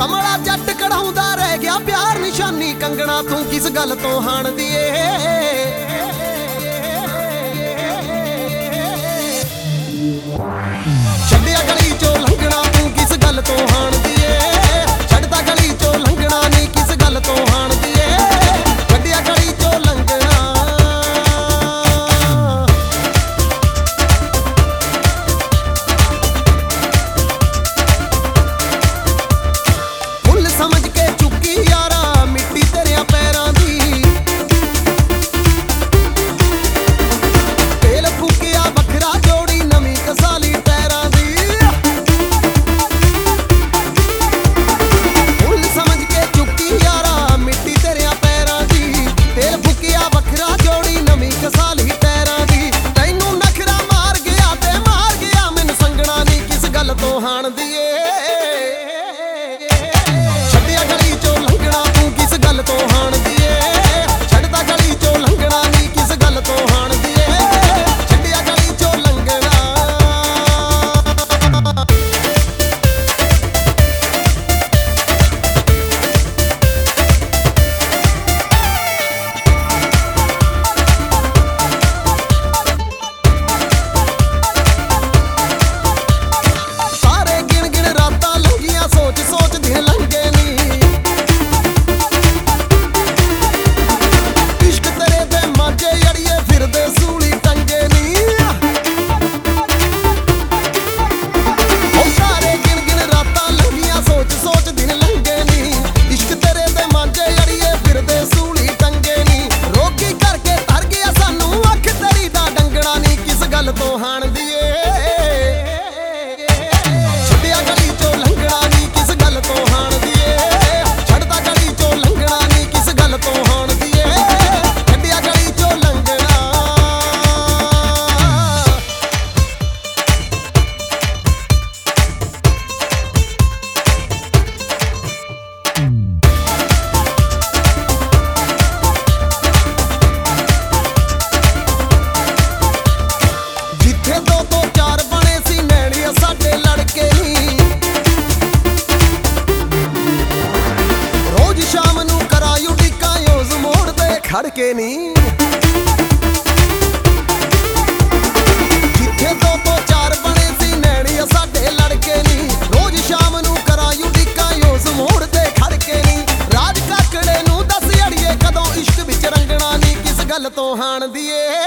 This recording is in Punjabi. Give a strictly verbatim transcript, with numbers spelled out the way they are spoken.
ਕਮਲਾ ਜੱਟ ਕਢਾਉਂਦਾ ਰਹਿ ਗਿਆ ਪਿਆਰ ਨਿਸ਼ਾਨੀ ਕੰਗਣਾ ਤੂੰ ਕਿਸ ਗੱਲ ਤੋਂ ਹਾਣਦੀ ਏ ਛੱਡਿਆ ਗਲੀ ਚੋਂ ਲੰਘਣਾ ਤੂੰ ਕਿਸ ਗੱਲ ਤੋਂ ਹਾਣਦੀ ਏ ਛੱਡਦਾ ਗਲੀ ਚੋਂ ਲੰਘਣਾ ਨੀ ਕਿਸ ਗੱਲ ਤੋਂ ਹਾਣਦੀ ਏ ਛੱਡਿਆ ਗਲੀ ਚੋਂ ਲੰਘਣਾ ਫੁੱਲ ਸਮਝ ਕੇ ਚੁੱਕੀ ਯਾਰਾ ਮਿੱਟੀ ਤੇਰਿਆਂ ਪੈਰਾਂ ਦੀ ਤੇਲ ਫੂਕਿਆ ਵੱਖਰਾ ਜੋੜੀ ਨਵੀਂ ਕਸਾਲੀ ਟੈਰਾਂ ਦੀ ਫੁੱਲ ਸਮਝ ਕੇ ਚੁੱਕੀ ਯਾਰਾ ਮਿੱਟੀ ਤੇਰਿਆਂ ਪੈਰਾਂ ਦੀ ਤੇਲ ਫੂਕਿਆ ਵੱਖਰਾ ਜੋੜੀ ਨਵੀਂ ਕਸਾਲੀ ਟੈਰਾਂ ਦੀ ਤੈਨੂੰ ਨਖਰਾ ਮਾਰ ਗਿਆ ਤੇ ਮਾਰ ਗਿਆ ਮੈਨੂੰ ਸੰਗਣਾ ਨੀ ਕਿਸ ਗੱਲ ਤੋਂ ਹਾਣਦੀ ਏ ਛੱਡਿਆ ਗਲੀ ਚੋਂ ਲੰਘਣਾ ਤੂੰ ਕਿਸ ਗੱਲ ਤੋਂ ਹਾਣਦੀ ਏ ਛੱਡਦਾ ਗਲੀ ਚੋਂ ਲੰਘਣਾ ਨੀ ਕਿਸ ਗੱਲ ਤੋਂ ਹਾਣਦੀ ਏ ਛੱਡਿਆ ਗਲੀ ਚੋਂ ਲੰਘਣਾ ਸਾਰੇ ਗਿਣ ਗਿਣ ਰਾਤਾਂ ਲੰਘੀਆਂ ਸੋਚ ਸੋਚ ਦਿਨ ਲੰਘੇ ਨੀ ਇਸ਼ਕ ਤੇਰੇ ਦੇ ਮਾਝੇ ਅੜੀਏ ਫਿਰਦੇ ਸੂਲੀ ਟੰਗੇ ਨੀ ਉਹ ਸਾਰੇ ਗਿਣ ਗਿਣ ਰਾਤਾਂ ਲੰਘੀਆਂ ਸੋਚ ਸੋਚ ਦਿਨ ਲੰਘੇ ਨੀ ਇਸ਼ਕ ਤੇਰੇ ਦੇ ਮਾਝੇ ਅੜੀਏ ਫਿਰਦੇ ਸੂਲੀ ਟੰਗੇ ਨੀ ਰੋਗੀ ਕਰਕੇ ਤਰ ਗਿਆ ਸਾਨੂੰ ਅੱਖ ਤੇਰੀ ਦਾ ਡੰਗਣਾ ਨੀ ਕਿਸ ਗੱਲ ਤੋਂ ਹਾਣਦੀ ਏ ਛੱਡਿਆ ਗਲੀ ਚੋਂ ਲੰਘਣਾ ਨੀ ਕਿਸ ਗੱਲ ਤੋਂ ਹਾਣਦੀ ਏ ਛੱਡਦਾ ਗਲੀ ਚੋਂ ਲੰਘਣਾ ਨੀ ਕਿਸ ਗੱਲ ਤੋਂ ਹਾਣਦੀ ਏ ਛੱਡਿਆ ਗਲੀ ਚੋਂ ਲੰਘਣਾ ਜਿੱਥੇ ਦੋ ਦੋ ਚਾਰ ਬਣੇ ਸੀ ਨੈਣੀਆਂ ਸਾਡੇ ਲੜਕੇ ਨੀ ਰੋਜ਼ ਸ਼ਾਮ ਨੂੰ ਕਰਾਇਓ ਟਿੱਕਾ ਯੋਜ਼ ਮੋੜ ਤੇ ਖੜ ਕੇ ਨੀ ਜਿੱਥੇ ਦੋ ਦੋ ਚਾਰ ਬਣੇ ਸੀ ਨੈਣੀਆਂ ਸਾਡੇ ਲੜਕੇ ਨੀ ਰੋਜ਼ ਸ਼ਾਮ ਨੂੰ ਕਰਾਇਓ ਟਿੱਕਾ ਯੋਜ਼ ਮੋੜ ਤੇ ਖੜ ਕੇ ਨੀ ਰਾਜ ਕਾਕੜੇ ਨੂੰ ਦੱਸ ਅੜੀਏ ਕਦੋਂ ਇਸ਼ਕ ਵਿੱਚ ਰੰਗਣਾ ਨੀ ਕਿਸ ਗੱਲ ਤੋਂ ਹਾਣਦੀ ਏ